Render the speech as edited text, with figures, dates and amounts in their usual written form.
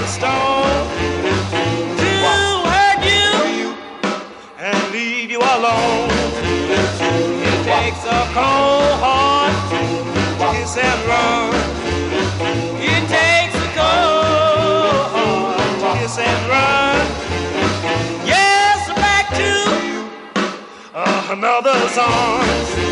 the storm to hurt you and leave you alone. It takes a cold heart to kiss and run. It takes a cold heart to kiss and run. Yes, back to another's arms.